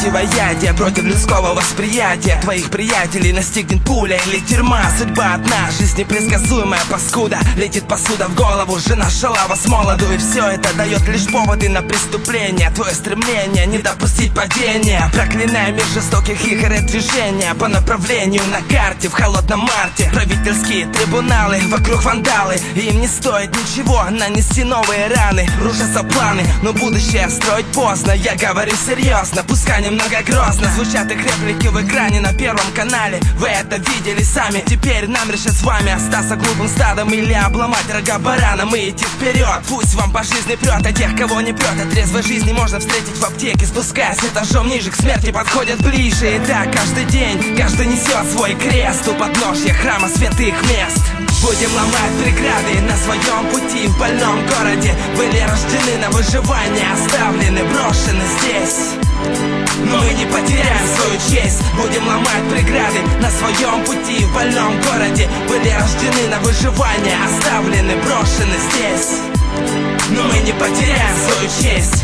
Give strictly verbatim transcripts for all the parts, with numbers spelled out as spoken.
противоядие против людского восприятия. Твоих приятелей настигнет пуля или тюрьма. Судьба одна, жизнь непредсказуемая паскуда. Летит посуда в голову, жена шалава с молоду. И все это дает лишь поводы на преступление. Твое стремление не допустить падения. Проклиная мир жестоких игр и движения по направлению на карте в холодном марте. Правительские трибуналы, вокруг вандалы. И им не стоит ничего нанести новые раны. Рушатся планы, но будущее строить поздно. Я говорю серьезно, пускай немного грозно звучат их реплики в экране на Первом канале. Вы это видели сами. Теперь нам решать с вами остаться глупым стадом или обломать рога баранам и идти вперед. Пусть вам по жизни прет, а тех, кого не прет, от трезвой жизни можно встретить в аптеке. Спускаясь этажом ниже, к смерти подходят ближе. И так каждый день, каждый несет свой крест у подножья храма святых мест. Будем ломать преграды на своем пути в больном городе. Были рождены на выживание, оставлены, брошены здесь. Но мы не потеряем свою честь. Будем ломать преграды на своем пути в больном городе. Были рождены на выживание, оставлены, брошены здесь. Но мы не потеряем свою честь.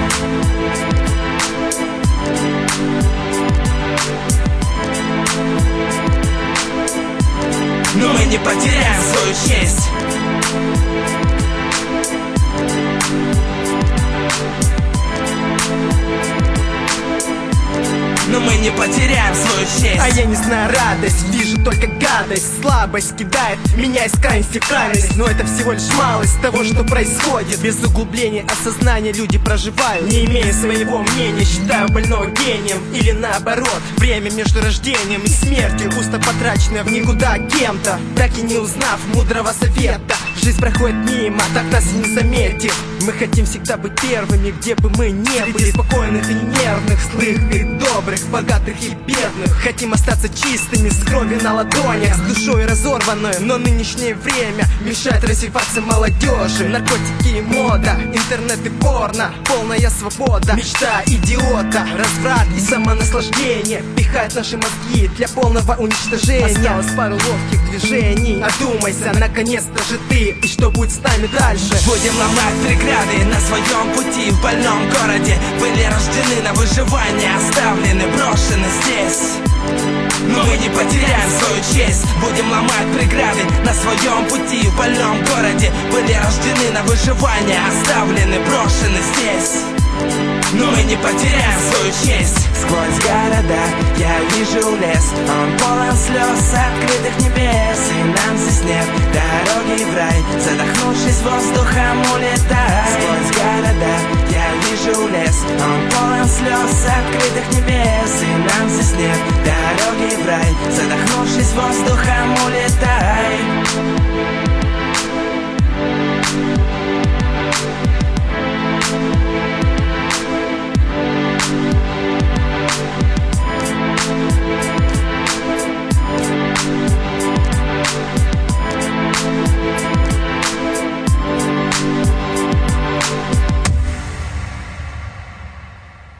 Но мы не потеряем свою честь. Но мы не потеряем свою честь. А я не знаю радость, вижу только гадость. Слабость кидает меня из крайности в крайность. Но это всего лишь малость того, что происходит. Без углубления осознания люди проживают, не имея своего мнения, считая больного гением. Или наоборот, время между рождением и смертью густо потраченное в никуда кем-то, так и не узнав мудрого совета. Жизнь проходит мимо, так нас и не заметив. Мы хотим всегда быть первыми, где бы мы не были. Спокойных и нервных, злых и добрых, богатых и бедных. Хотим остаться чистыми, с кровью на ладонях, с душой разорванной. Но нынешнее время мешает развиваться молодежи. Наркотики и мода, интернет и порно, полная свобода, мечта идиота. Разврат и самонаслаждение пихают наши мозги для полного уничтожения. Осталось пару ловких движений. Одумайся, наконец-то же ты, и что будет с нами дальше? Будем ломать преграды на своем пути в больном городе. Были рождены на выживание, оставлены, брошены здесь. Но мы не потеряем свою честь. Будем ломать преграды на своем пути в больном городе. Были рождены на выживание, оставлены, брошены здесь. Но мы не потеряем свою честь. Сквозь города я вижу лес, он полон слез открытых небес. И нам здесь нет дороги в рай, задохнувшись воздухом улетай. Сквозь города я вижу лес, он полон слез открытых небес. И нам здесь нет дороги в рай, задохнувшись воздухом улетай.